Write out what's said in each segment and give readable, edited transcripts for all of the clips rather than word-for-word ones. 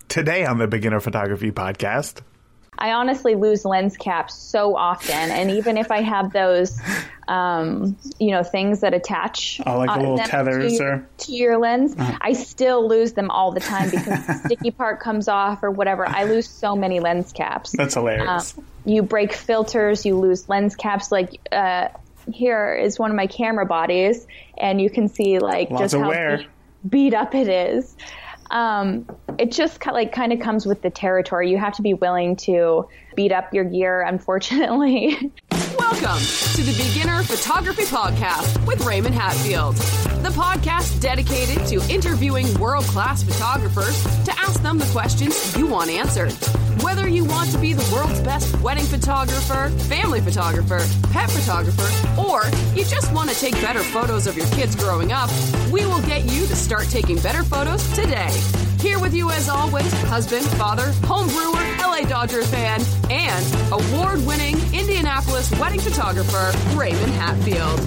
Today on the Beginner Photography Podcast. I honestly lose lens caps so often. And even if I have those, things that attach like the little tethers to your lens, I still lose them all the time because the sticky part comes off or whatever. I lose so many lens caps. That's hilarious. You break filters, you lose lens caps. Like here is one of my camera bodies, and you can see like lots just of how wear. Beat up it is. It just kind of comes with the territory. You have to be willing to beat up your gear, unfortunately. Welcome to the Beginner Photography Podcast with Raymond Hatfield, the podcast dedicated to interviewing world-class photographers to ask them the questions you want answered. Whether you want to be the world's best wedding photographer, family photographer, pet photographer, or you just want to take better photos of your kids growing up, we will get you to start taking better photos today. Here with you as always, husband, father, home brewer, LA Dodgers fan, and award-winning Indianapolis wedding photographer, Raymond Hatfield.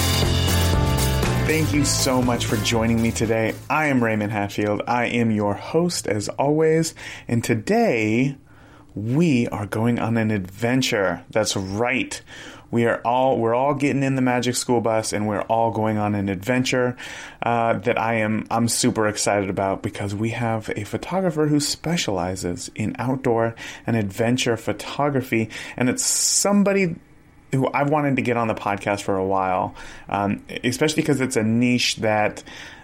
Thank you so much for joining me today. I am Raymond Hatfield. I am your host as always, and today we are going on an adventure. That's right. We're all getting in the Magic School Bus, and we're all going on an adventure that I'm super excited about, because we have a photographer who specializes in outdoor and adventure photography, and it's somebody who I've wanted to get on the podcast for a while, especially because it's a niche that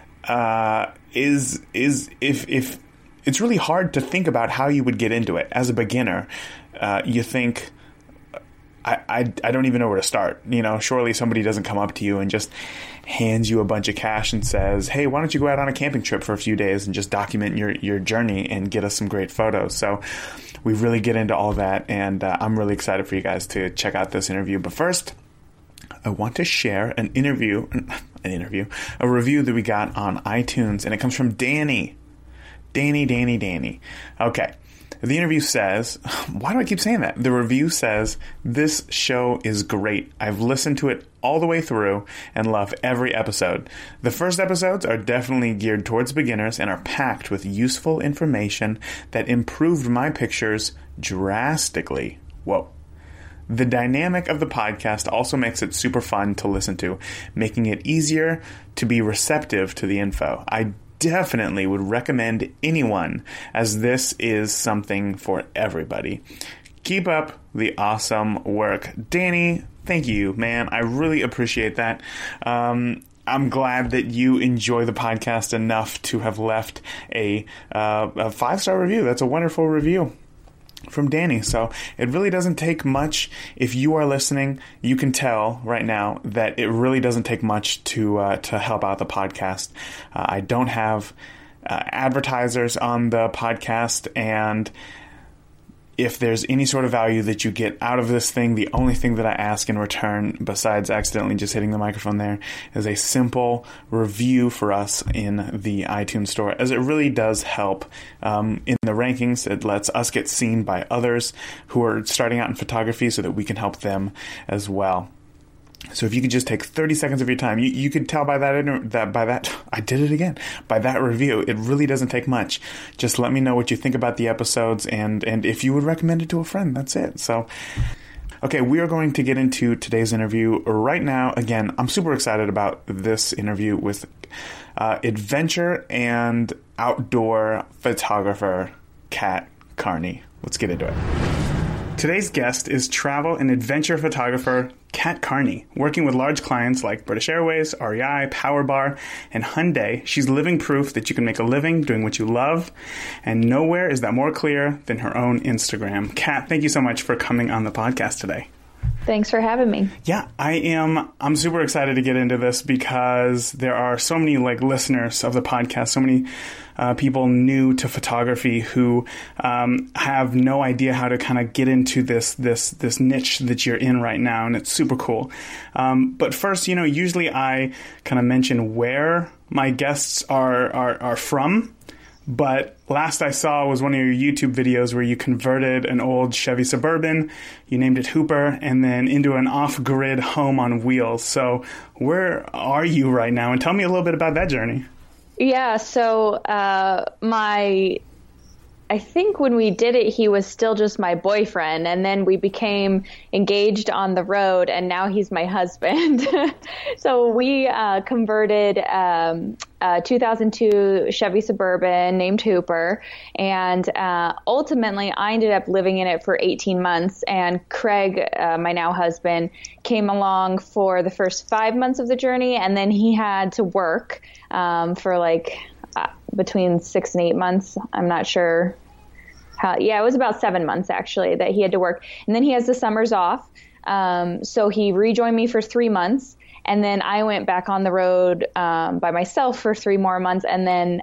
is if it's really hard to think about how you would get into it as a beginner. You think, I don't even know where to start. Surely somebody doesn't come up to you and just hands you a bunch of cash and says, hey, why don't you go out on a camping trip for a few days and just document your journey and get us some great photos. So we really get into all that, and I'm really excited for you guys to check out this interview. But first, I want to share a review that we got on iTunes, and it comes from Danny. Danny. Okay. The interview says, why do I keep saying that? The review says, this show is great. I've listened to it all the way through and love every episode. The first episodes are definitely geared towards beginners and are packed with useful information that improved my pictures drastically. Whoa. The dynamic of the podcast also makes it super fun to listen to, making it easier to be receptive to the info. I definitely would recommend anyone, as this is something for everybody. Keep up the awesome work. Danny, thank you, man. I really appreciate that. I'm glad that you enjoy the podcast enough to have left a 5-star review. That's a wonderful review from Danny. So it really doesn't take much. If you are listening, you can tell right now that it really doesn't take much to help out the podcast. I don't have advertisers on the podcast, and if there's any sort of value that you get out of this thing, the only thing that I ask in return, besides accidentally just hitting the microphone there, is a simple review for us in the iTunes store, as it really does help in the rankings. It lets us get seen by others who are starting out in photography so that we can help them as well. So if you could just take 30 seconds of your time, you could tell by by that review, it really doesn't take much. Just let me know what you think about the episodes and if you would recommend it to a friend. That's it. So, okay, we are going to get into today's interview right now. Again, I'm super excited about this interview with adventure and outdoor photographer Kat Carney. Let's get into it. Today's guest is travel and adventure photographer Kat Carney. Working with large clients like British Airways, REI, Powerbar, and Hyundai, she's living proof that you can make a living doing what you love, and nowhere is that more clear than her own Instagram. Kat, thank you so much for coming on the podcast today. Thanks for having me. Yeah, I'm super excited to get into this because there are so many listeners of the podcast, so many people new to photography who have no idea how to kind of get into this niche that you're in right now, and it's super cool. But first, usually I kind of mention where my guests are from. But last I saw was one of your YouTube videos where you converted an old Chevy Suburban, you named it Hooper, and then into an off-grid home on wheels. So where are you right now? And tell me a little bit about that journey. Yeah, so my I think when we did it, he was still just my boyfriend, and then we became engaged on the road, and now he's my husband. So we converted a 2002 Chevy Suburban named Hooper, and ultimately I ended up living in it for 18 months, and Craig, my now husband, came along for the first 5 months of the journey, and then he had to work for like between 6 and 8 months. I'm not sure how. Yeah, it was about 7 months actually that he had to work. And then he has the summers off. So he rejoined me for 3 months. And then I went back on the road by myself for 3 more months. And then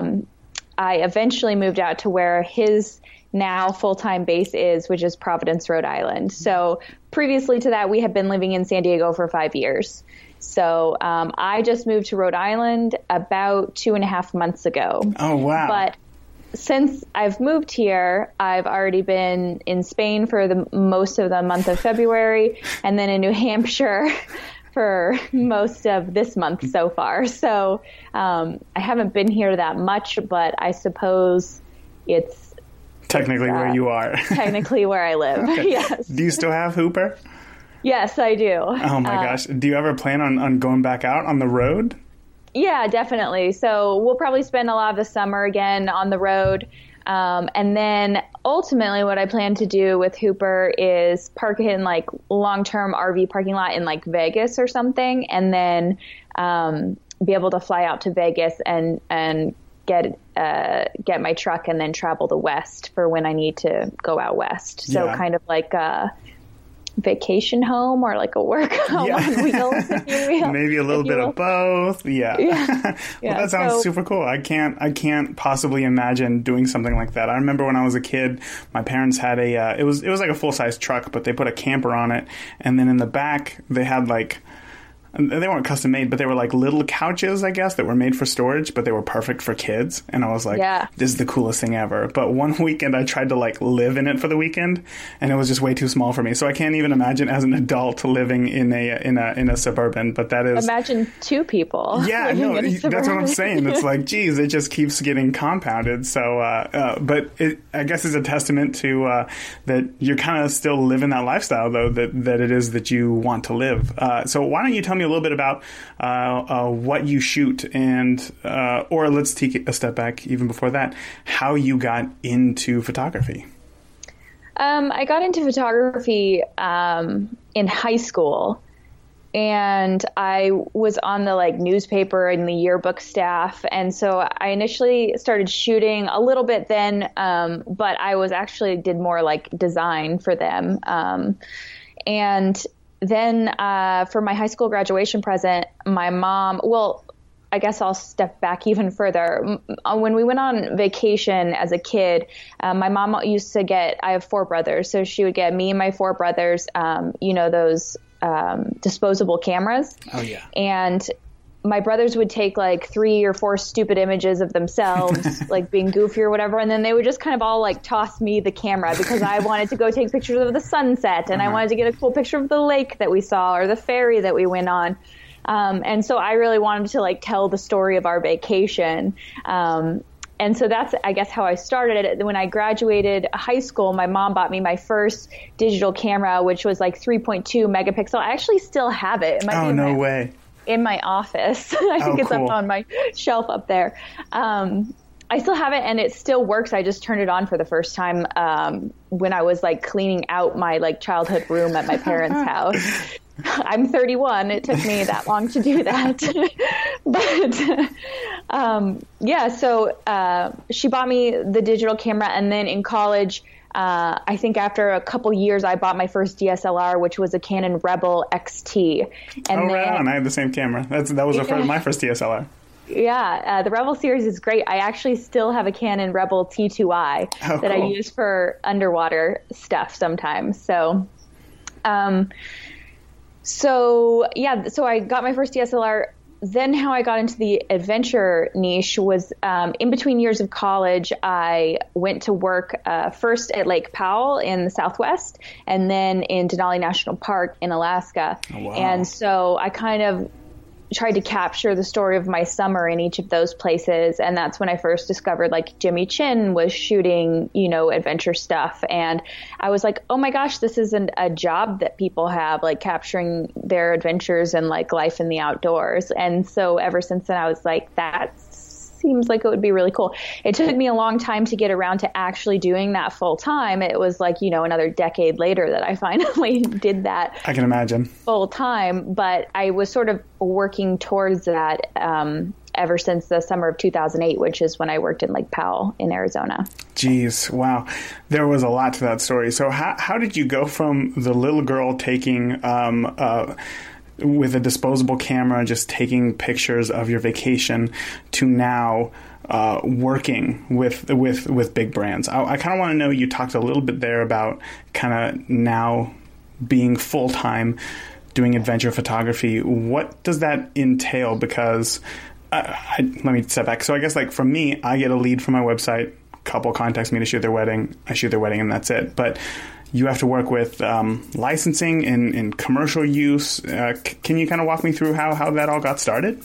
I eventually moved out to where his now full-time base is, which is Providence, Rhode Island. So previously to that, we had been living in San Diego for 5 years. So I just moved to Rhode Island about 2.5 months ago. Oh, wow. But since I've moved here, I've already been in Spain for the most of the month of February, and then in New Hampshire for most of this month so far. So I haven't been here that much, but I suppose it's technically where you are. Technically where I live. Okay. Yes. Do you still have Hooper? Yes, I do. Oh my gosh. Do you ever plan on going back out on the road? Yeah, definitely. So we'll probably spend a lot of the summer again on the road. And then ultimately what I plan to do with Hooper is park it in like long-term RV parking lot in like Vegas or something. And then be able to fly out to Vegas and get my truck and then travel the west for when I need to go out west. So kind of like a vacation home or like a work home on wheels, if you will. Maybe a little bit of both. Yeah. Well, that sounds super cool. I can't possibly imagine doing something like that. I remember when I was a kid, my parents had it was like a full-size truck, but they put a camper on it, and then in the back they had like, they weren't custom made, but they were like little couches, I guess, that were made for storage, but they were perfect for kids. And I was like, this is the coolest thing ever. But one weekend I tried to like live in it for the weekend, and it was just way too small for me. So I can't even imagine as an adult living in a Suburban. But that is, imagine 2 people. Yeah, no, that's what I'm saying. It's like, geez, it just keeps getting compounded. So, but I guess it's a testament to that you're kind of still living that lifestyle, though, that it is that you want to live. So why don't you tell me a little bit about what you shoot, and or let's take a step back even before that, how you got into photography. I got into photography in high school, and I was on the like newspaper and the yearbook staff, and so I initially started shooting a little bit then, but I was actually did more like design for them, and then for my high school graduation present, my mom, well, I guess I'll step back even further. When we went on vacation as a kid, my mom used to I have 4 brothers, so she would get me and my 4 brothers, those disposable cameras. Oh, yeah. And my brothers would take like 3 or 4 stupid images of themselves, like being goofy or whatever. And then they would just kind of all like toss me the camera because I wanted to go take pictures of the sunset, and I wanted to get a cool picture of the lake that we saw or the ferry that we went on. And so I really wanted to like tell the story of our vacation. And so that's, I guess, how I started it. When I graduated high school, my mom bought me my first digital camera, which was like 3.2 megapixel. I actually still have it. It might be way. In my office. I think it's up on my shelf up there. I still have it, and it still works. I just turned it on for the first time when I was like cleaning out my like childhood room at my parents' house. I'm 31. It took me that long to do that. But so she bought me the digital camera, and then in college, I think after a couple years, I bought my first DSLR, which was a Canon Rebel XT. And right on. I had the same camera. That was my first DSLR. Yeah, the Rebel series is great. I actually still have a Canon Rebel T2i that I use for underwater stuff sometimes. So I got my first DSLR. Then how I got into the adventure niche was in between years of college, I went to work first at Lake Powell in the Southwest, and then in Denali National Park in Alaska. Oh, wow. And so I kind of tried to capture the story of my summer in each of those places. And that's when I first discovered like Jimmy Chin was shooting, adventure stuff. And I was like, oh my gosh, this isn't a job that people have, like capturing their adventures and like life in the outdoors. And so ever since then, I was like, that seems like it would be really cool. It took me a long time to get around to actually doing that full time. It was like, another decade later that I finally did that. I can imagine. Full time, but I was sort of working towards that ever since the summer of 2008, which is when I worked in Lake Powell in Arizona. Jeez, wow. There was a lot to that story. So how did you go from the little girl taking with a disposable camera, just taking pictures of your vacation, to now working with big brands? I kind of want to know, you talked a little bit there about kind of now being full-time doing adventure photography. What does that entail? Because let me step back. So I guess like for me, I get a lead from my website, couple contacts me to shoot their wedding, I shoot their wedding, and that's it. But you have to work with licensing and commercial use. Can you kind of walk me through how that all got started?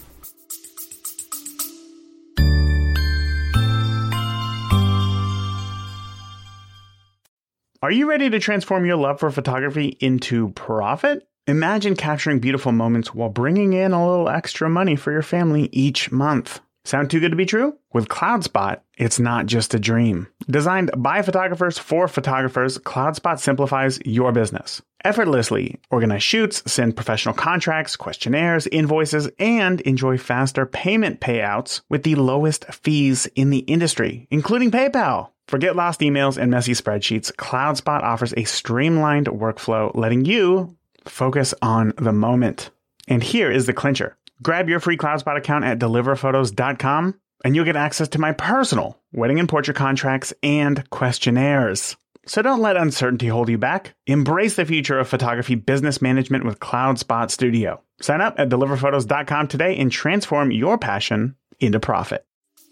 Are you ready to transform your love for photography into profit? Imagine capturing beautiful moments while bringing in a little extra money for your family each month. Sound too good to be true? With CloudSpot, it's not just a dream. Designed by photographers for photographers, CloudSpot simplifies your business. Effortlessly organize shoots, send professional contracts, questionnaires, invoices, and enjoy faster payment payouts with the lowest fees in the industry, including PayPal. Forget lost emails and messy spreadsheets. CloudSpot offers a streamlined workflow, letting you focus on the moment. And here is the clincher. Grab your free CloudSpot account at deliverphotos.com and you'll get access to my personal wedding and portrait contracts and questionnaires. So don't let uncertainty hold you back. Embrace the future of photography business management with CloudSpot Studio. Sign up at deliverphotos.com today and transform your passion into profit.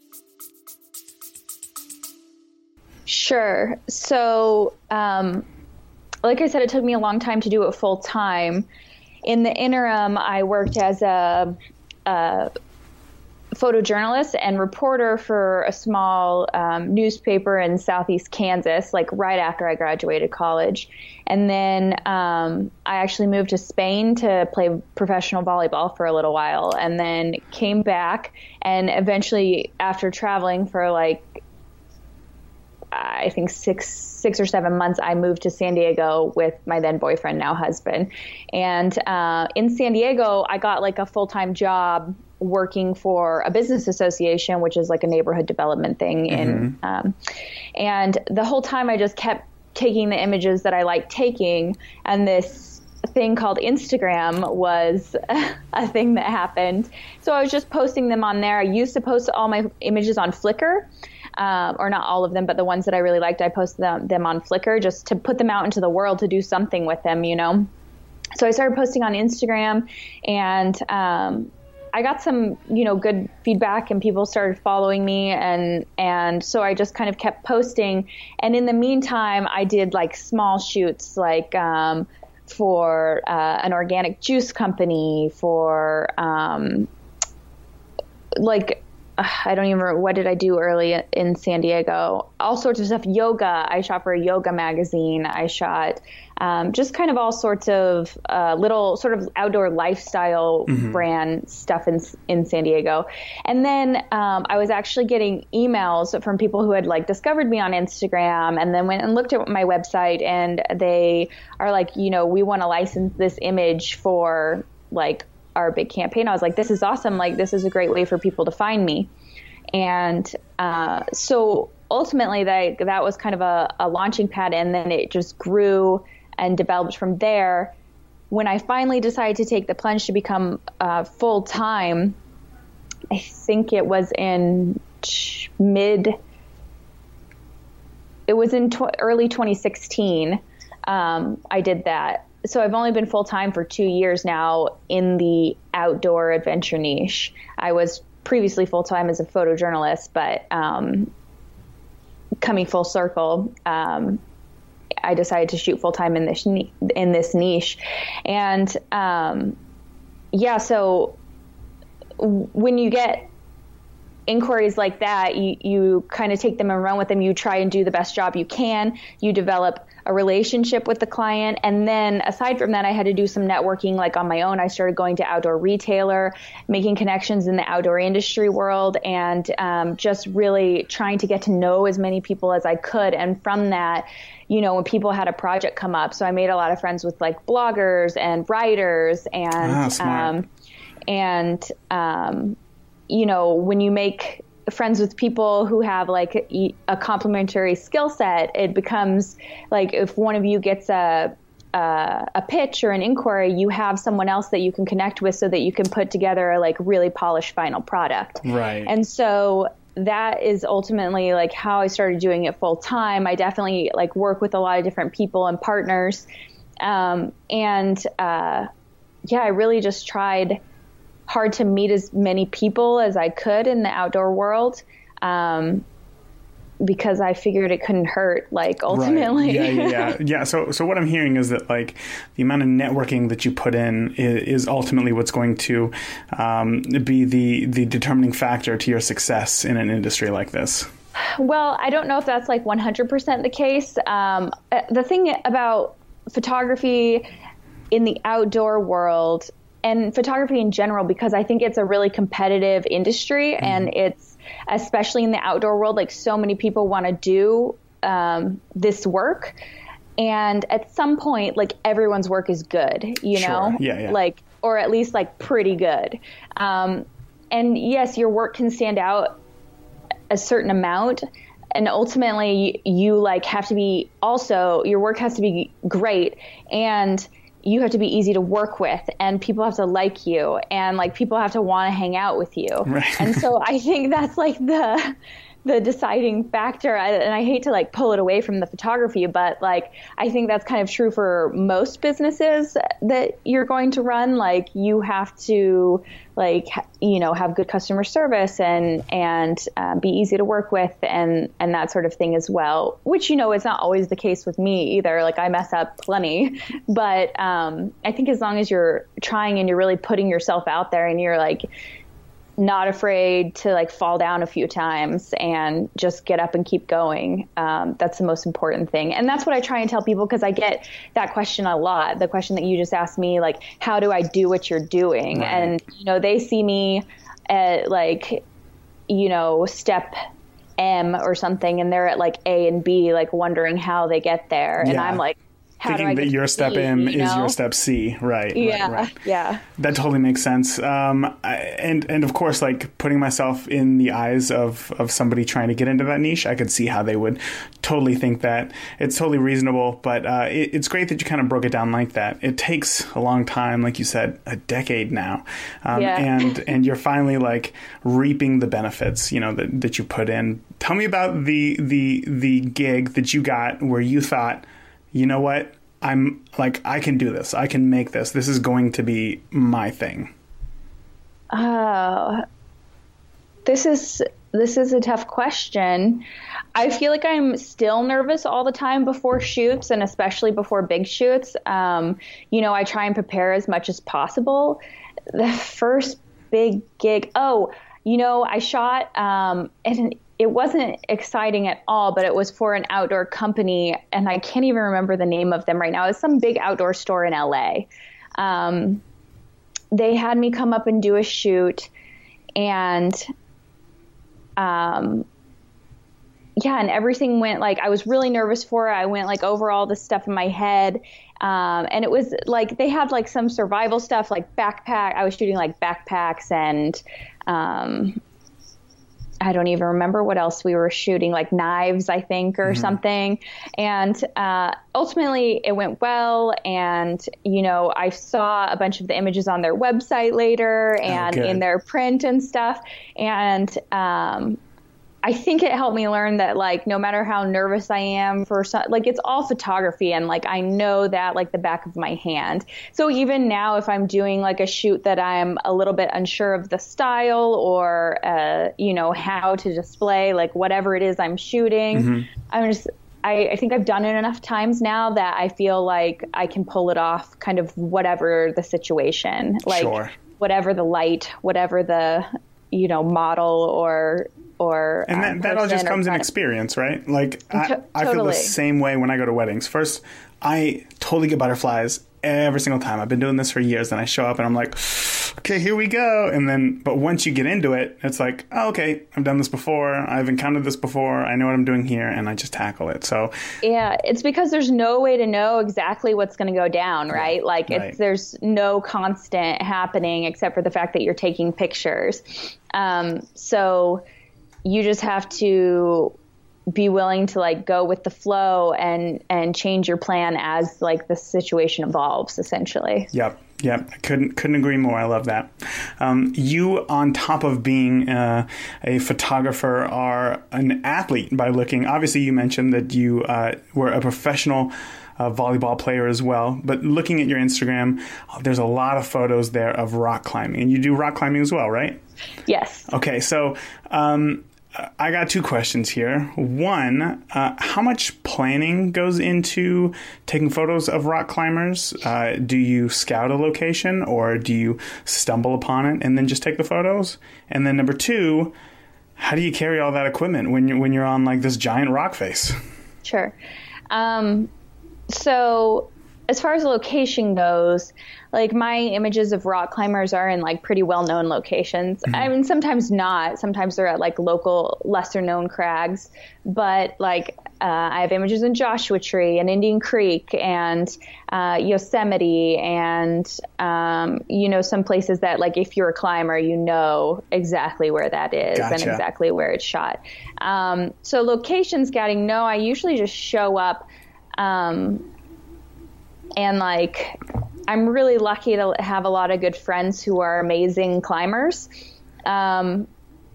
Sure. So, like I said, it took me a long time to do it full time. In the interim, I worked as a photojournalist and reporter for a small newspaper in Southeast Kansas, like right after I graduated college. And then I actually moved to Spain to play professional volleyball for a little while, and then came back. And eventually, after traveling for like, I think six or 7 months, I moved to San Diego with my then boyfriend, now husband. And in San Diego, I got like a full-time job working for a business association, which is like a neighborhood development thing. And the whole time I just kept taking the images that I liked taking. And this thing called Instagram was a thing that happened. So I was just posting them on there. I used to post all my images on Flickr. Or not all of them, but the ones that I really liked, I posted them on Flickr just to put them out into the world, to do something with them, So I started posting on Instagram, and I got some, good feedback, and people started following me, and so I just kind of kept posting. And in the meantime, I did like small shoots, like for an organic juice company, for I don't even remember, what did I do early in San Diego? All sorts of stuff. Yoga. I shot for a yoga magazine. I shot just kind of all sorts of little sort of outdoor lifestyle brand stuff in San Diego. And then I was actually getting emails from people who had like discovered me on Instagram, and then went and looked at my website, and they are like, we want to license this image for like our big campaign. I was like, this is awesome. Like, this is a great way for people to find me. And so ultimately that was kind of a launching pad, and then it just grew and developed from there. When I finally decided to take the plunge to become full time, I think it was in early 2016. I did that. So I've only been full-time for 2 years now in the outdoor adventure niche. I was previously full-time as a photojournalist, but coming full circle, I decided to shoot full-time in this niche. And so when you get inquiries like that, you kind of take them and run with them. You try and do the best job you can. You develop a relationship with the client. And then aside from that, I had to do some networking like on my own. I started going to Outdoor Retailer, making connections in the outdoor industry world, and just really trying to get to know as many people as I could. And from that, when people had a project come up, so I made a lot of friends with like bloggers and writers and, when you make friends with people who have like a complementary skill set, it becomes like if one of you gets a pitch or an inquiry, you have someone else that you can connect with so that you can put together a like really polished final product. Right. And so that is ultimately like how I started doing it full time. I definitely like work with a lot of different people and partners. I really just tried hard to meet as many people as I could in the outdoor world, because I figured it couldn't hurt, like, ultimately. Right. Yeah. So what I'm hearing is that, like, the amount of networking that you put in is ultimately what's going to be the determining factor to your success in an industry like this. Well, I don't know if that's like 100% the case. The thing about photography in the outdoor world, and photography in general, because I think it's a really competitive industry, and it's, especially in the outdoor world, like so many people want to do this work. And at some point, like everyone's work is good, you know? Yeah. Like, or at least like pretty good. And yes, your work can stand out a certain amount. And ultimately you like have to be also, your work has to be great, and you have to be easy to work with, and people have to like you, and like people have to want to hang out with you. Right. And so I think that's like the deciding factor. And I hate to like pull it away from the photography, but like I think that's kind of true for most businesses that you're going to run. Like you have to like, have good customer service and be easy to work with and that sort of thing as well, which, is not always the case with me either. Like I mess up plenty, but I think as long as you're trying and you're really putting yourself out there and you're like not afraid to like fall down a few times and just get up and keep going. That's the most important thing. And that's what I try and tell people, because I get that question a lot. The question that you just asked me, like, how do I do what you're doing? Right. And, they see me at like, step M or something, and they're at like A and B, like wondering how they get there. And I'm like, thinking that your step M is your step C, right? Yeah, right. Yeah. That totally makes sense. And of course, like putting myself in the eyes of somebody trying to get into that niche, I could see how they would totally think that. It's totally reasonable, but it's great that you kind of broke it down like that. It takes a long time, like you said, a decade now, and you're finally like reaping the benefits, that you put in. Tell me about the gig that you got where you thought, you know what? I'm like, I can do this. I can make this. This is going to be my thing. This is a tough question. I feel like I'm still nervous all the time before shoots, and especially before big shoots. I try and prepare as much as possible. The first big gig, I shot, and it wasn't exciting at all, but it was for an outdoor company, and I can't even remember the name of them right now. It's some big outdoor store in LA. They had me come up and do a shoot, and and everything went like, I was really nervous for it. I went like over all the stuff in my head. And it was like, they had like some survival stuff, like backpack. I was shooting like backpacks and, I don't even remember what else we were shooting, like knives, I think, or something. And ultimately it went well. And, I saw a bunch of the images on their website later and in their print and stuff. And I think it helped me learn that, like, no matter how nervous I am for like, it's all photography, and like, I know that like the back of my hand. So even now, if I'm doing like a shoot that I'm a little bit unsure of the style or, how to display, like whatever it is I'm shooting, I think I've done it enough times now that I feel like I can pull it off kind of whatever the situation, like whatever the light, whatever the, model or and that all just comes in experience, right? Like I feel the same way when I go to weddings. First, I totally get butterflies every single time. I've been doing this for years, and I show up and I'm like, okay, here we go. And then, but once you get into it, it's like, oh, okay, I've done this before. I've encountered this before. I know what I'm doing here, and I just tackle it. So yeah, it's because there's no way to know exactly what's going to go down, right? Like there's no constant happening except for the fact that you're taking pictures. So you just have to be willing to like go with the flow and change your plan as like the situation evolves, essentially. Yep. I couldn't agree more. I love that. You, on top of being a photographer, are an athlete by looking. Obviously, you mentioned that you were a professional volleyball player as well. But looking at your Instagram, there's a lot of photos there of rock climbing. And you do rock climbing as well, right? Yes. Okay, so I got two questions here. One, how much planning goes into taking photos of rock climbers? Do you scout a location, or do you stumble upon it and then just take the photos? And then number two, how do you carry all that equipment when you're on like this giant rock face? Sure. So as far as the location goes, like my images of rock climbers are in like pretty well-known locations. Mm-hmm. I mean, sometimes not. Sometimes they're at like local, lesser-known crags. But like I have images in Joshua Tree and Indian Creek and Yosemite and, some places that like if you're a climber, you know exactly where that is. Gotcha. And exactly where it's shot. So location scouting, no, I usually just show up and like, I'm really lucky to have a lot of good friends who are amazing climbers. And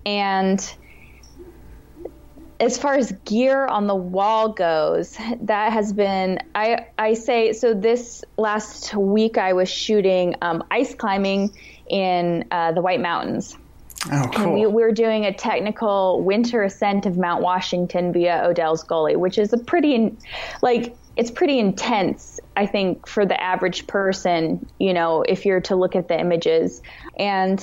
as far as gear on the wall goes, that has been, I say, so this last week I was shooting ice climbing in the White Mountains. Oh, cool. And we were doing a technical winter ascent of Mount Washington via Odell's Gully, which is it's pretty intense, I think, for the average person, if you're to look at the images. And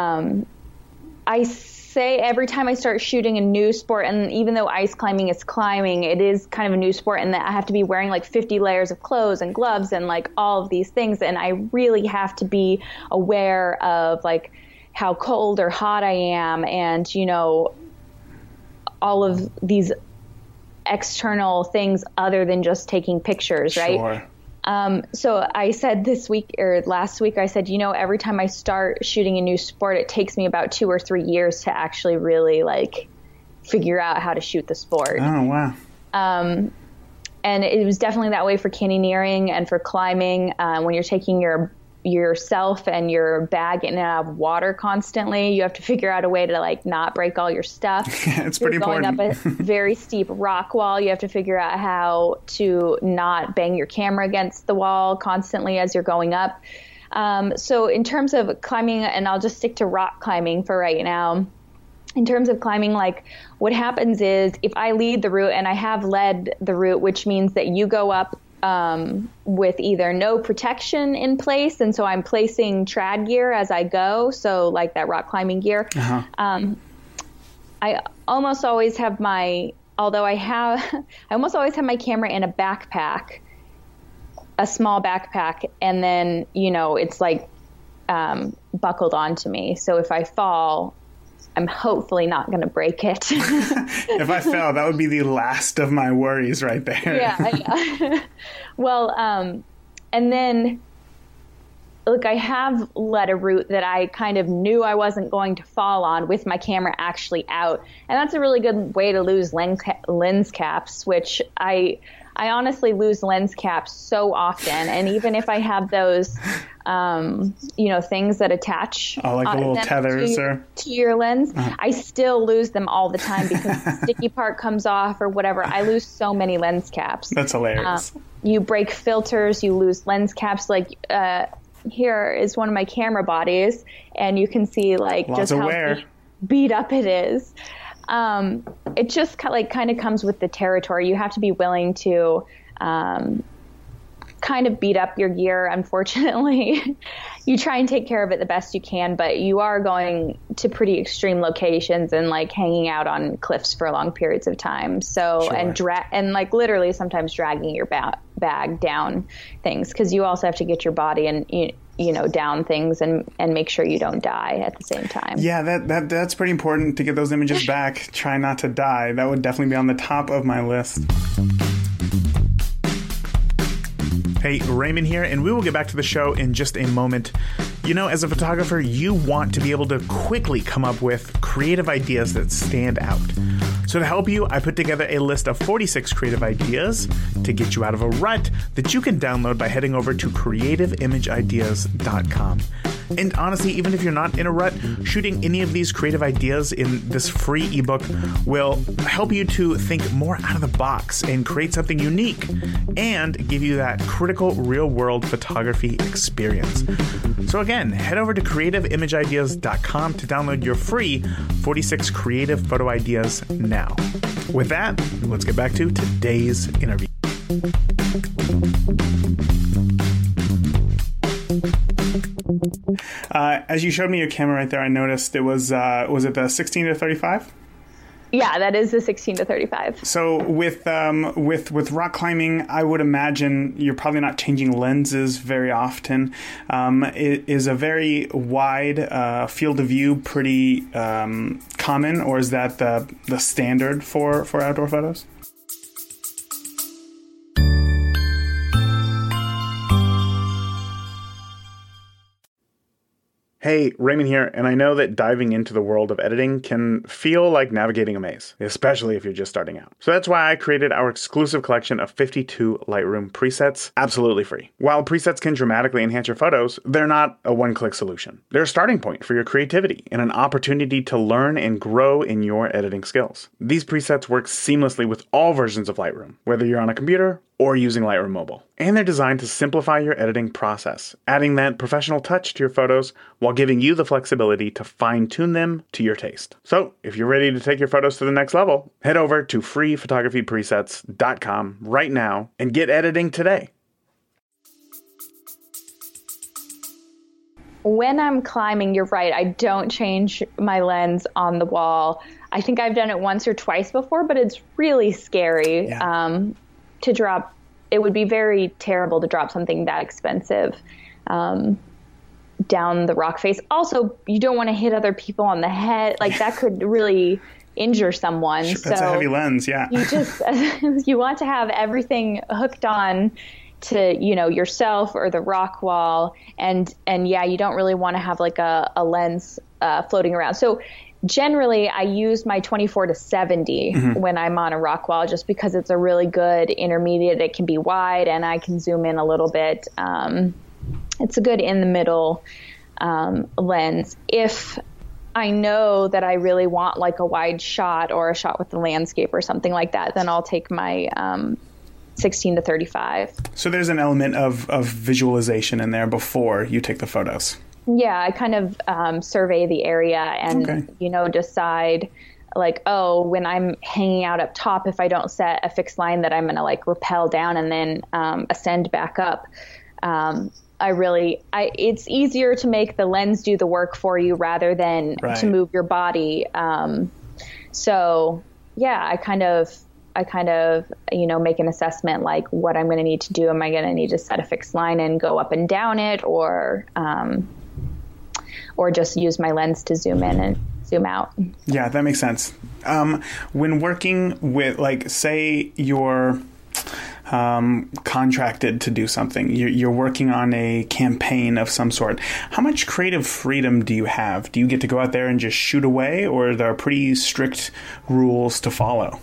I say every time I start shooting a new sport, and even though ice climbing is climbing, it is kind of a new sport in that I have to be wearing like 50 layers of clothes and gloves and like all of these things. And I really have to be aware of like how cold or hot I am and, all of these external things other than just taking pictures, right? Sure. So I said last week, I said, every time I start shooting a new sport, it takes me about 2 or 3 years to actually really like figure out how to shoot the sport. Oh, wow. And it was definitely that way for canyoneering and for climbing. When you're taking yourself and your bag in and out of water constantly, you have to figure out a way to like not break all your stuff. Yeah, it's pretty important. Going up a very steep rock wall, you have to figure out how to not bang your camera against the wall constantly as you're going up. So in terms of climbing, and I'll just stick to rock climbing for right now. In terms of climbing, like what happens is if I lead the route, and I have led the route, which means that you go up with either no protection in place, and so I'm placing trad gear as I go, so like that rock climbing gear. Uh-huh. I almost always have my camera in a backpack, a small backpack, and then it's like buckled onto me. So if I fall, I'm hopefully not going to break it. If I fell, that would be the last of my worries right there. Yeah. Well, and then, look, I have led a route that I kind of knew I wasn't going to fall on with my camera actually out. And that's a really good way to lose lens caps, which I honestly lose lens caps so often. And even if I have those, things that attach like the little tethers to your lens, uh-huh. I still lose them all the time because the sticky part comes off or whatever. I lose so many lens caps. That's hilarious. You break filters, you lose lens caps. Like here is one of my camera bodies, and you can see like lots just how beat up it is. It just kind of comes with the territory. You have to be willing to kind kind of beat up your gear, unfortunately. You try and take care of it the best you can, but you are going to pretty extreme locations and like hanging out on cliffs for long periods of time. So, Sure. and like literally sometimes dragging your bag down things, because you also have to get your body and, you know, down things and make sure you don't die at the same time. Yeah, that's pretty important to get those images back. Try not to die. That would definitely be on the top of my list. Hey, Raymond here, and we will get back to the show in just a moment. You know, as a photographer, you want to be able to quickly come up with creative ideas that stand out. So to help you, I put together a list of 46 creative ideas to get you out of a rut that you can download by heading over to creativeimageIdeas.com. And honestly, even if you're not in a rut, shooting any of these creative ideas in this free ebook will help you to think more out of the box and create something unique and give you that critical real-world photography experience. So again, head over to creativeimageIdeas.com to download your free 46 creative photo ideas now. With that, let's get back to today's interview. As you showed me your camera right there, I noticed it was it the 16 to 35? Yeah, that is the 16 to 35. So with rock climbing, I would imagine you're probably not changing lenses very often. Is a very wide field of view pretty common, or is that the standard for outdoor photos? Hey, Raymond here, and I know that diving into the world of editing can feel like navigating a maze, especially if you're just starting out. So that's why I created our exclusive collection of 52 Lightroom presets, absolutely free. While presets can dramatically enhance your photos, they're not a one-click solution. They're a starting point for your creativity and an opportunity to learn and grow in your editing skills. These presets work seamlessly with all versions of Lightroom, whether you're on a computer or using Lightroom Mobile. And they're designed to simplify your editing process, adding that professional touch to your photos while giving you the flexibility to fine-tune them to your taste. So, if you're ready to take your photos to the next level, head over to freephotographypresets.com right now and get editing today. When I'm climbing, you're right, I don't change my lens on the wall. I think I've done it once or twice before, but it's really scary. Yeah. To drop, it would be very terrible to drop something that expensive down the rock face. Also, you don't want to hit other people on the head. Like that could really injure someone. Sure, that's a heavy lens, yeah. You just, you want to have everything hooked on to, you know, yourself or the rock wall. And yeah, you don't really want to have like a lens floating around. So generally, I use my 24 to 70 when I'm on a rock wall, just because it's a really good intermediate. It can be wide and I can zoom in a little bit. It's a good in the middle lens. If I know that I really want like a wide shot or a shot with the landscape or something like that, then I'll take my 16 to 35. So there's an element of visualization in there before you take the photos. Yeah, I kind of survey the area and, you know, decide like, oh, when I'm hanging out up top, if I don't set a fixed line that I'm going to like rappel down and then ascend back up. It's easier to make the lens do the work for you rather than to move your body. So yeah, I kind of, you know, make an assessment like what I'm going to need to do. Am I going to need to set a fixed line and go up and down it, or just use my lens to zoom in and zoom out? Yeah, that makes sense. When working with, like, say you're contracted to do something, you're working on a campaign of some sort, how much creative freedom do you have? Do you get to go out there and just shoot away, or are there pretty strict rules to follow?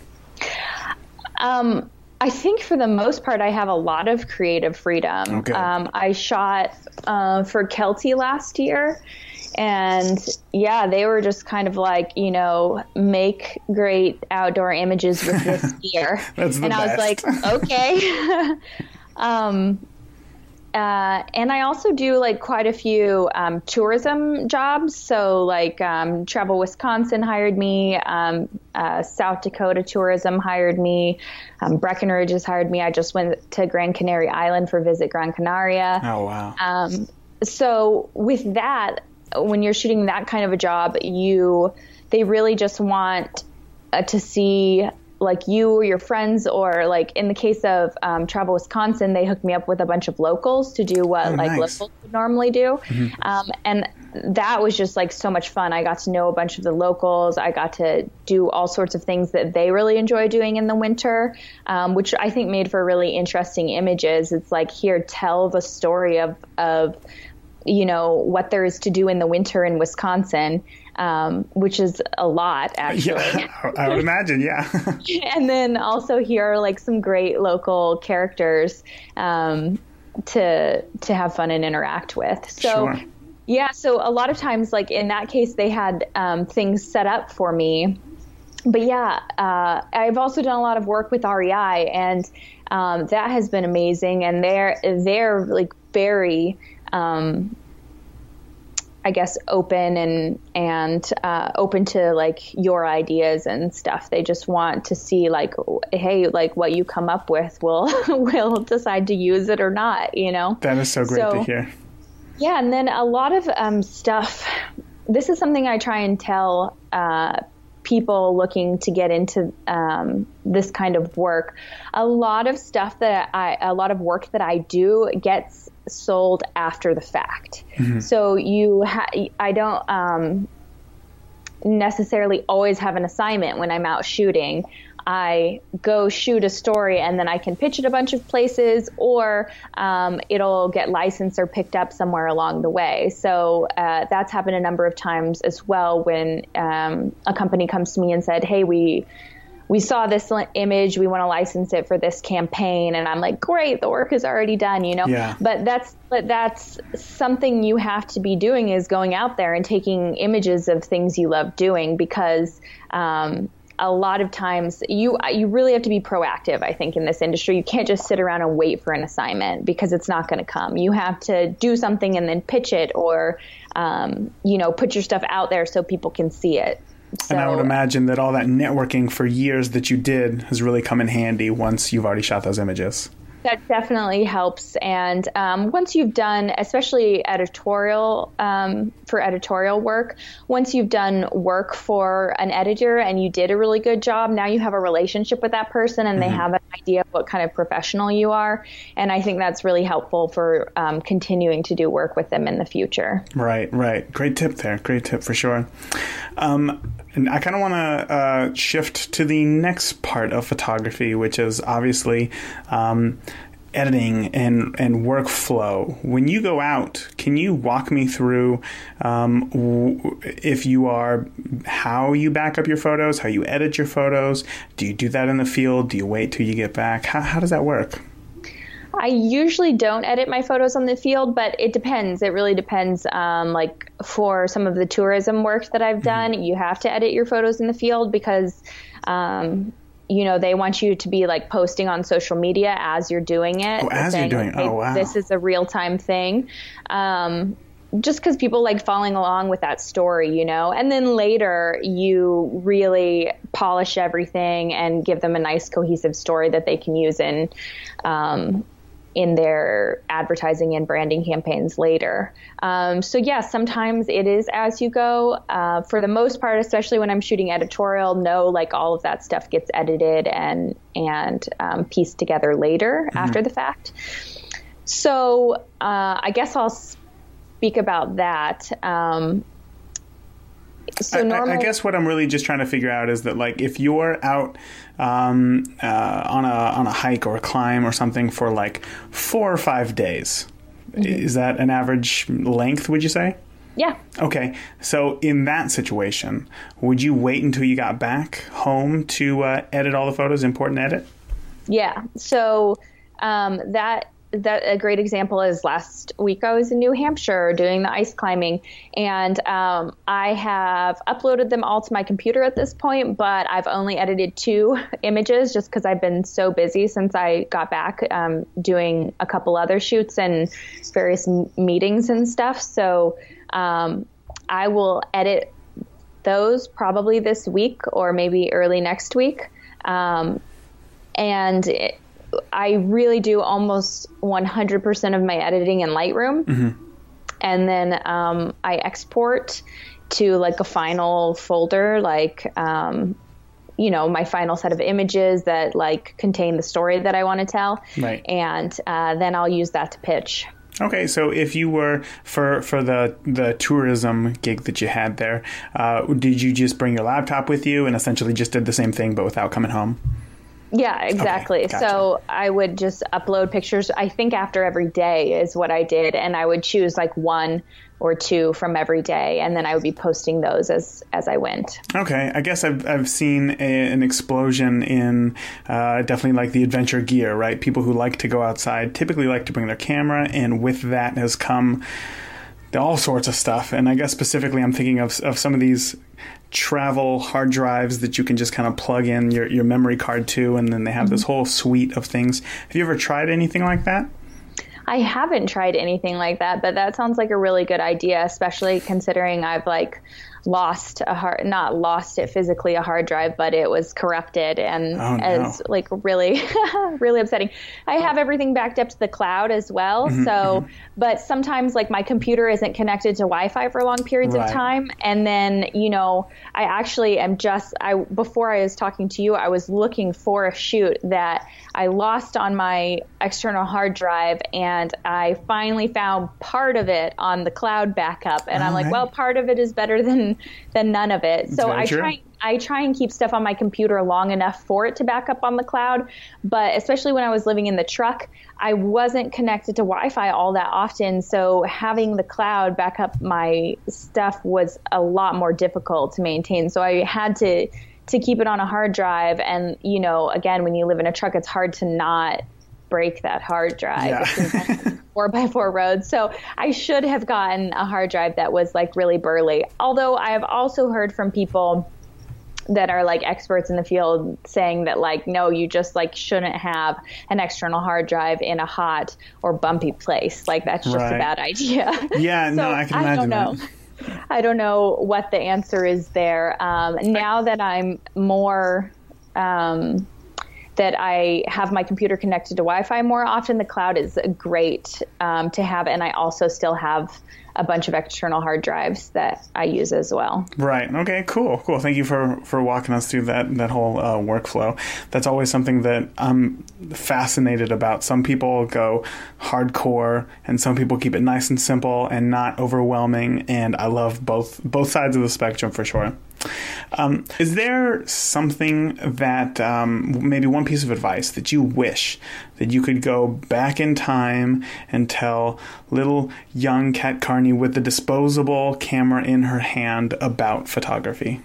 I think for the most part, I have a lot of creative freedom. Okay. I shot for Kelty last year, and yeah, they were just kind of like, you know, make great outdoor images with this gear. That's the and best. I was like, okay. And I also do like quite a few tourism jobs. So like Travel Wisconsin hired me, South Dakota Tourism hired me, Breckenridge has hired me. I just went to Gran Canaria Island for Visit Gran Canaria. Oh, wow. So with that, when you're shooting that kind of a job, they really just want to see like you or your friends, or like in the case of Travel Wisconsin, they hooked me up with a bunch of locals to do what locals would normally do. And that was just like so much fun. I got to know a bunch of the locals. I got to do all sorts of things that they really enjoy doing in the winter, which I think made for really interesting images. It's like, here, tell the story of what there is to do in the winter in Wisconsin, which is a lot, actually. Yeah, I would imagine, yeah. And then also here are like some great local characters to have fun and interact with. So, Sure. Yeah, so a lot of times, like in that case, they had things set up for me. But yeah, I've also done a lot of work with REI, and that has been amazing. And they're like very I guess open and open to like your ideas and stuff. They just want to see like, hey, like what you come up with, we'll decide to use it or not, That is so great to hear. Yeah, and then a lot of stuff. This is something I try and tell people looking to get into this kind of work. A lot of work that I do gets sold after the fact. So I don't necessarily always have an assignment when I'm out shooting. I go shoot a story and then I can pitch it a bunch of places, or it'll get licensed or picked up somewhere along the way. So that's happened a number of times as well, when a company comes to me and said, hey, we saw this image, we want to license it for this campaign. And I'm like, great, the work is already done, Yeah. But that's something you have to be doing, is going out there and taking images of things you love doing, because a lot of times you really have to be proactive, I think, in this industry. You can't just sit around and wait for an assignment, because it's not going to come. You have to do something and then pitch it, or, put your stuff out there so people can see it. So, and I would imagine that all that networking for years that you did has really come in handy once you've already shot those images. That definitely helps. And once you've done, especially editorial, for editorial work, once you've done work for an editor and you did a really good job, now you have a relationship with that person, and they have an idea of what kind of professional you are. And I think that's really helpful for continuing to do work with them in the future. Right. Great tip there. Great tip for sure. And I kind of want to shift to the next part of photography, which is obviously editing and workflow. When you go out, can you walk me through how you back up your photos, how you edit your photos? Do you do that in the field? Do you wait till you get back? How does that work? I usually don't edit my photos on the field, but it depends. It really depends. Like for some of the tourism work that I've done, you have to edit your photos in the field, because they want you to be like posting on social media as you're doing it. Oh, as you're doing it. Oh, wow. This is a real-time thing. Just because people like following along with that story, and then later you really polish everything and give them a nice cohesive story that they can use in their advertising and branding campaigns later. So yeah, sometimes it is as you go. For the most part, especially when I'm shooting editorial, like all of that stuff gets edited and pieced together later after the fact. So I guess I'll speak about that. So normally, I guess what I'm really just trying to figure out is that, like, if you're out on a hike or a climb or something for like 4 or 5 days, is that an average length, would you say? Yeah. Okay. So in that situation, would you wait until you got back home to edit all the photos, import and edit? Yeah. So that that a great example is last week I was in New Hampshire doing the ice climbing, and I have uploaded them all to my computer at this point, but I've only edited 2 images just because I've been so busy since I got back doing a couple other shoots and various meetings and stuff. So I will edit those probably this week or maybe early next week. I really do almost 100% of my editing in Lightroom. Mm-hmm. And then I export to like a final folder, like, my final set of images that like contain the story that I want to tell. Right. And then I'll use that to pitch. Okay, so if you were for the tourism gig that you had there, did you just bring your laptop with you and essentially just did the same thing but without coming home? Yeah, exactly. Okay, gotcha. So I would just upload pictures, I think after every day is what I did. And I would choose like 1 or 2 from every day. And then I would be posting those as I went. Okay. I guess I've seen an explosion in definitely like the adventure gear, right? People who like to go outside typically like to bring their camera. And with that has come all sorts of stuff. And I guess specifically I'm thinking of some of these travel hard drives that you can just kind of plug in your memory card to, and then they have this whole suite of things. Have you ever tried anything like that? I haven't tried anything like that, but that sounds like a really good idea, especially considering I've like not lost it physically, a hard drive, but it was corrupted and as like really, really upsetting. I have everything backed up to the cloud as well. Mm-hmm, so, but sometimes like my computer isn't connected to Wi-Fi for long periods of time. And then, I actually am before I was talking to you, I was looking for a shoot that I lost on my external hard drive, and I finally found part of it on the cloud backup. And I'm like, well, part of it is better than none of it. So I try and keep stuff on my computer long enough for it to back up on the cloud. But especially when I was living in the truck, I wasn't connected to Wi-Fi all that often. So having the cloud back up my stuff was a lot more difficult to maintain. So I had to keep it on a hard drive. And, again, when you live in a truck, it's hard to not break that hard drive. Yeah. 4x4 roads. So I should have gotten a hard drive that was like really burly. Although I have also heard from people that are like experts in the field saying that like, no, you just like shouldn't have an external hard drive in a hot or bumpy place. Like that's just a bad idea. Yeah, so no, I can imagine I don't know what the answer is there. Now that I'm more, that I have my computer connected to Wi-Fi more often, the cloud is great to have. And I also still have a bunch of external hard drives that I use as well. Right. Okay, cool. Thank you for walking us through that whole workflow. That's always something that I'm fascinated about. Some people go hardcore and some people keep it nice and simple and not overwhelming. And I love both sides of the spectrum for sure. Is there something that maybe one piece of advice that you wish that you could go back in time and tell little young Kat Carney with the disposable camera in her hand about photography?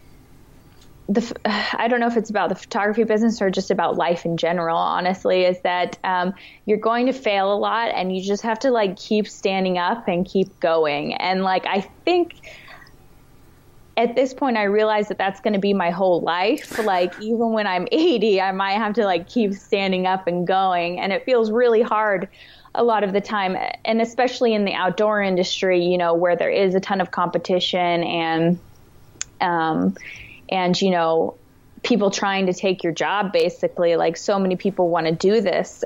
I don't know if it's about the photography business or just about life in general, honestly, is that you're going to fail a lot and you just have to like keep standing up and keep going. And like, I think at this point, I realize that that's going to be my whole life. Like, even when I'm 80, I might have to like keep standing up and going. And it feels really hard a lot of the time. And especially in the outdoor industry, where there is a ton of competition and people trying to take your job, basically, like so many people want to do this.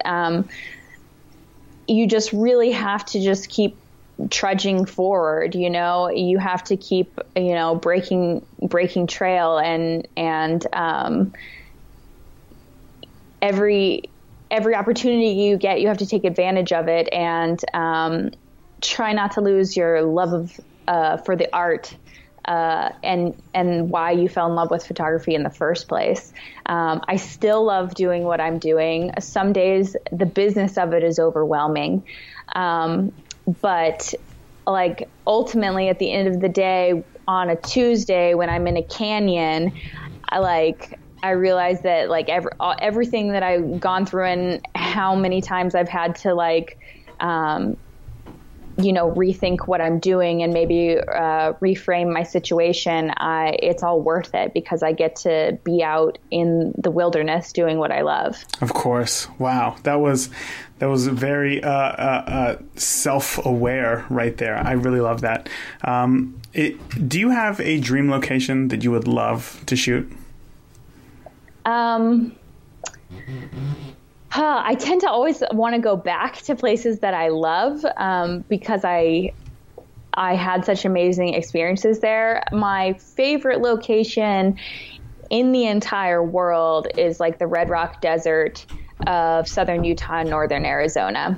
You just really have to just keep trudging forward. You have to keep breaking trail and every opportunity you get, you have to take advantage of it and try not to lose your love of for the art and why you fell in love with photography in the first place. I still love doing what I'm doing. Some days the business of it is overwhelming. But like ultimately at the end of the day on a Tuesday when I'm in a canyon, I realize that like everything that I've gone through and how many times I've had to rethink what I'm doing and maybe reframe my situation, it's all worth it because I get to be out in the wilderness doing what I love. Of course. Wow. That was very self-aware right there. I really love that. Do you have a dream location that you would love to shoot? I tend to always want to go back to places that I love because I had such amazing experiences there. My favorite location in the entire world is like the Red Rock Desert of southern Utah and northern Arizona.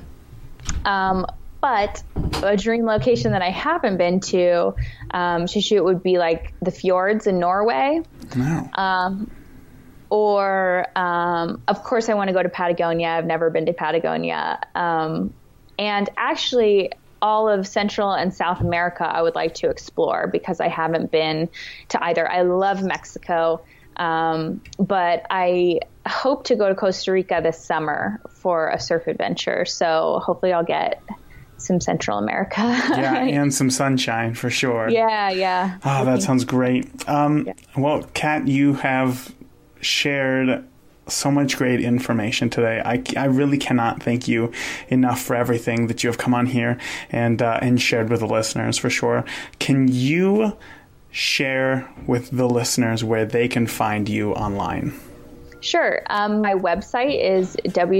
But a dream location that I haven't been to shoot would be like the fjords in Norway. Wow. Of course, I want to go to Patagonia. I've never been to Patagonia. And actually, all of Central and South America, I would like to explore because I haven't been to either. I love Mexico, but I hope to go to Costa Rica this summer for a surf adventure. So hopefully I'll get some Central America. Yeah, and some sunshine for sure. Yeah. Oh, that sounds great. Well, Kat, you have shared so much great information today. I really cannot thank you enough for everything that you have come on here and shared with the listeners for sure. Can you share with the listeners where they can find you online? Sure. My website is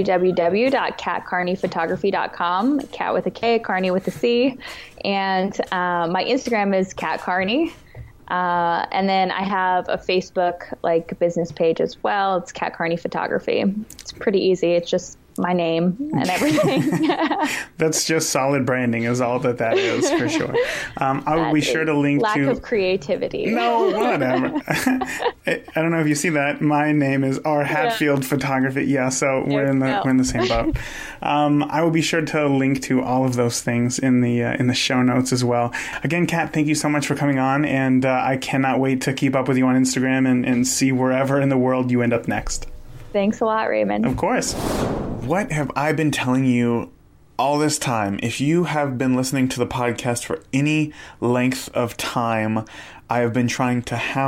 www.katcarneyphotography.com. Kat with a K, Carney with a C. And my Instagram is Kat Carney. And then I have a Facebook business page as well. It's Kat Carney Photography. It's pretty easy. It's just my name and everything. That's just solid branding is all that is for sure. I will be sure to link lack to... of creativity. No, whatever. I don't know if you see that. My name is R. Hatfield Photography. Yeah, so we're in the same boat. I will be sure to link to all of those things in the show notes as well. Again, Kat, thank you so much for coming on, and I cannot wait to keep up with you on Instagram and see wherever in the world you end up next. Thanks a lot, Raymond. Of course. What have I been telling you all this time? If you have been listening to the podcast for any length of time, I have been I've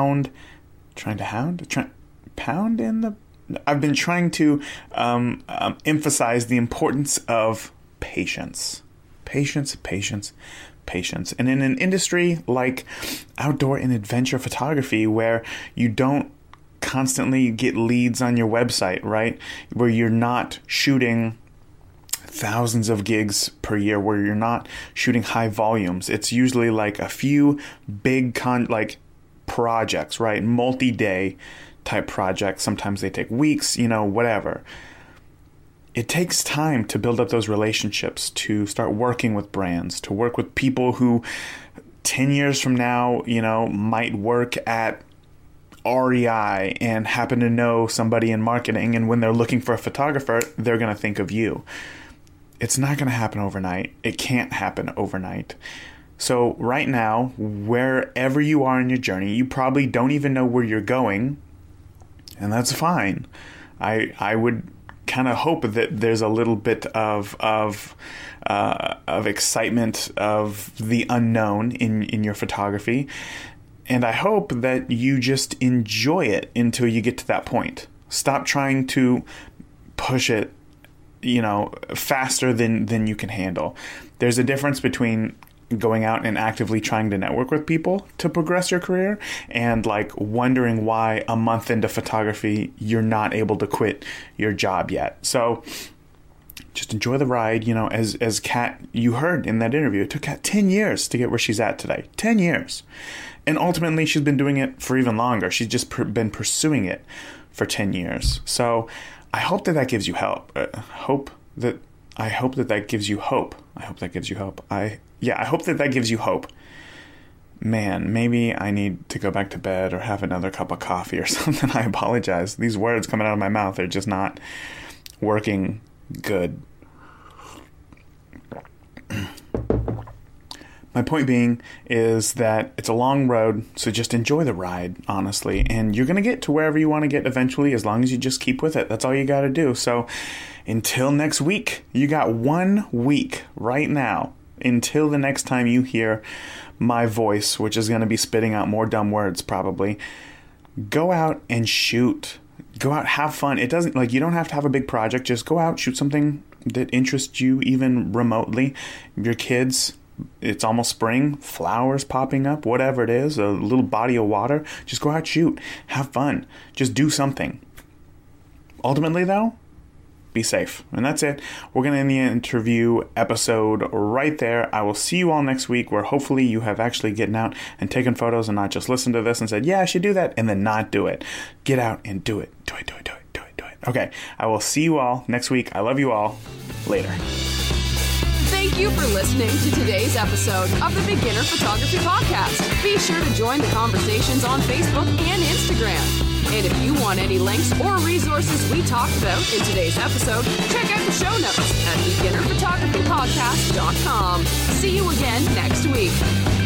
been trying to emphasize the importance of patience. Patience. And in an industry like outdoor and adventure photography, where you don't constantly get leads on your website, right? Where you're not shooting thousands of gigs per year, where you're not shooting high volumes. It's usually like a few big projects, right? Multi-day type projects. Sometimes they take weeks, whatever. It takes time to build up those relationships, to start working with brands, to work with people who 10 years from now, might work at REI and happen to know somebody in marketing, and when they're looking for a photographer, they're going to think of you. It's not going to happen overnight. It can't happen overnight. So right now, wherever you are in your journey, you probably don't even know where you're going, and that's fine. I would kind of hope that there's a little bit of excitement of the unknown in your photography. And I hope that you just enjoy it until you get to that point. Stop trying to push it, faster than you can handle. There's a difference between going out and actively trying to network with people to progress your career and wondering why a month into photography you're not able to quit your job yet. So just enjoy the ride. As Kat, you heard in that interview, it took Kat 10 years to get where she's at today. 10 years. And ultimately, she's been doing it for even longer. She's just been pursuing it for 10 years. So I hope that gives you help. I hope that gives you hope. I hope that gives you hope. I hope that gives you hope. Man, maybe I need to go back to bed or have another cup of coffee or something. I apologize. These words coming out of my mouth are just not working good. My point being is that it's a long road, so just enjoy the ride, honestly. And you're going to get to wherever you want to get eventually, as long as you just keep with it. That's all you got to do. So until next week, you got 1 week right now until the next time you hear my voice, which is going to be spitting out more dumb words probably. Go out and shoot. Go out, have fun. It doesn't, like, you don't have to have a big project. Just go out, shoot something that interests you even remotely. Your kids, it's almost spring, flowers popping up, whatever it is, a little body of water. Just go out, shoot, have fun. Just do something. Ultimately, though, be safe. And that's it. We're going to end the interview episode right there. I will see you all next week, where hopefully you have actually gotten out and taken photos and not just listened to this and said, yeah, I should do that, and then not do it. Get out and do it. Do it, do it, do it, do it, do it. Okay, I will see you all next week. I love you all. Later. Thank you for listening to today's episode of the Beginner Photography Podcast. Be sure to join the conversations on Facebook and Instagram. And if you want any links or resources we talked about in today's episode, check out the show notes at beginnerphotographypodcast.com. See you again next week.